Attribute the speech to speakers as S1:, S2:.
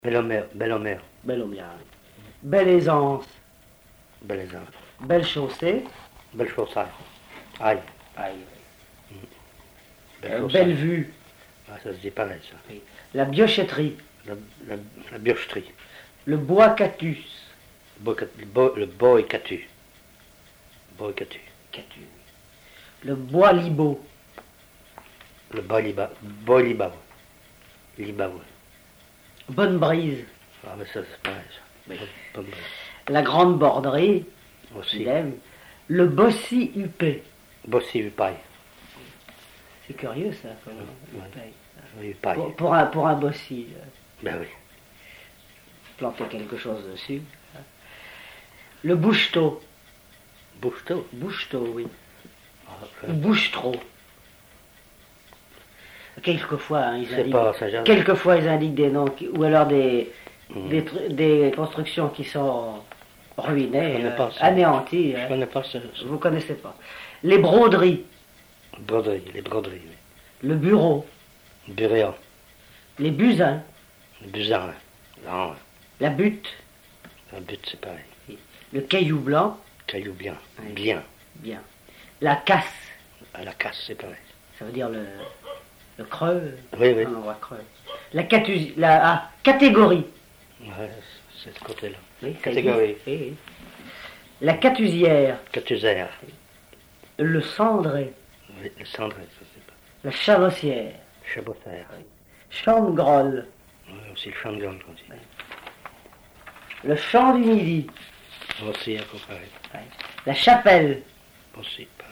S1: Belle-Homère.
S2: Belle Homère. Belle aisance.
S1: Belle aisance.
S2: Belle chaussée.
S1: Belle chaussée. Aïe.
S2: Aïe.
S1: Belle
S2: Belle vue.
S1: Ah, ça se dit pareil, ça.
S2: Oui. La biochetterie.
S1: La biocheterie.
S2: Le bois catus.
S1: Le bois catu. Bois catu.
S2: Catu. Le bois libau.
S1: Le bois bois liba. Liba, oui.
S2: Bonne brise.
S1: Ah, mais ça, c'est pareil, ça.
S2: Oui.
S1: Bonne brise.
S2: La grande borderie.
S1: Aussi.
S2: Le bossi huppé.
S1: Bossi, paille.
S2: C'est curieux, ça.
S1: Oui, paille.
S2: Pour un bossi.
S1: Ben oui.
S2: Planter quelque chose dessus. Le bouchetot.
S1: Bouchetot.
S2: Bouchetot, oui.
S1: Ah,
S2: Ou bouche-trop. Quelquefois, hein, quelquefois, ils indiquent des noms, ou alors des constructions qui sont ruinées, anéanties.
S1: Je connais pas ça.
S2: Vous connaissez pas. Les broderies.
S1: Les broderies, oui.
S2: Le bureau.
S1: Buréa.
S2: Les busins.
S1: Le buzard. Non,
S2: La butte.
S1: un but, c'est pareil.
S2: Le caillou blanc.
S1: Caillou bien.
S2: Oui.
S1: Bien.
S2: La casse.
S1: À la casse, c'est pareil.
S2: Ça veut dire le creux.
S1: Oui, oui.
S2: Un endroit creux. La catégorie.
S1: Ouais, c'est ce côté-là.
S2: Oui,
S1: Catégorie.
S2: Oui. La catusière.
S1: Catusaire.
S2: Le cendré.
S1: Oui, le cendré, ça c'est pas.
S2: La chabossière.
S1: Chabossière.
S2: Champ de grolle.
S1: Oui, aussi le champ de grande, on dit.
S2: Oui. Le champ du midi.
S1: Aussi, à peu près.
S2: La chapelle.
S1: Aussi, pareil.